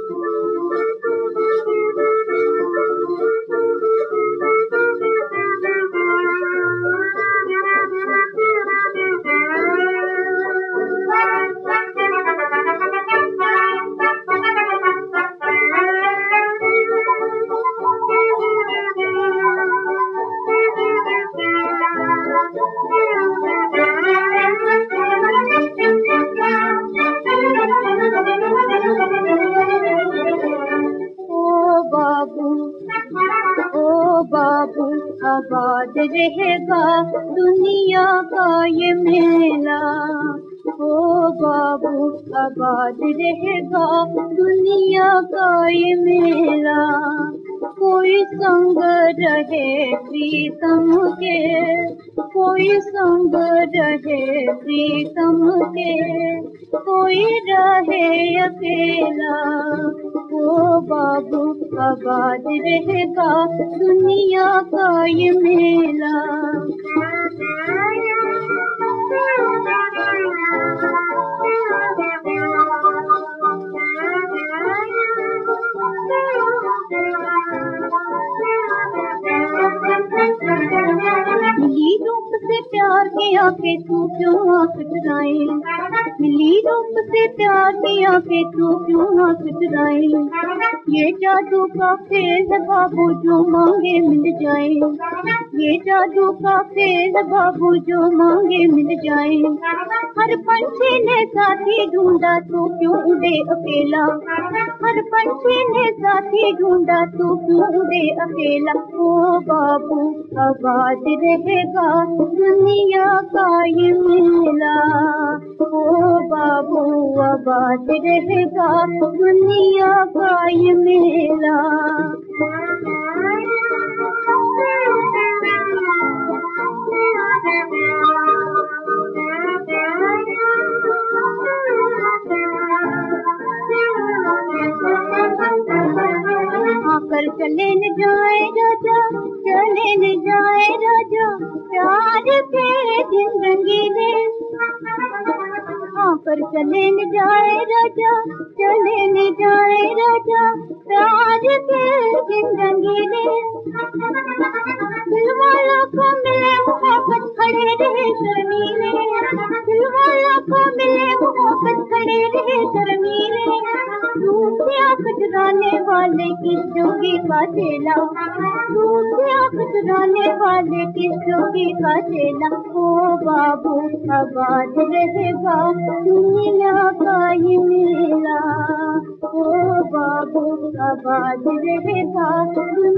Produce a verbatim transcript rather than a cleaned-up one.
बाबू आबाद रहेगा दुनिया का ये मेला। ओ बाबू आबाद रहेगा दुनिया का ये मेला। कोई संग रहे प्रीतम के, कोई संग रहे प्रीतम के, कोई रहे अकेला। ओ बाबू आबाद रहेगा दुनिया का ये मेला। मिली रूप से प्यार के आके तू क्यों आंख चुराए, मिली रूप से प्यार के आके तू क्यों आंख चुराए। ये जादू का खेल है बाबू जो मांगे मिल जाए, ये जादू का खेल है बाबू जो मांगे मिल जाए। हर पंछी ने साथी ढूंढा तू क्यों उड़े अकेला, हर पंछी ने साथी ढूंढा तू क्यों उड़े अकेला। ओ बाबू आबाद रहेगा दुनिया का ये मेला। ओ बाबू आबाद रहेगा दुनिया का ये मेला। आकर चले न जाए राजा, चले न जाए राजा, प्यार के दिन रंगीले। आकर चले न जाए राजा, चले न जाए राजा, प्यार के दिन रंगीले। दिलवाला को मिले मोहब्बत खड़े रहे शर्मीले, दिलवाला को मिले मोहब्बत खड़े रहे शर्मीले। दूर से आँख चुराने वाले किस जोगी का चेला, दूर से आँख चुराने वाले किस जोगी का चेला। ओ बाबू आबाद रहेगा दुनिया का ये मेला। ओ बाबू आबाद रहेगा।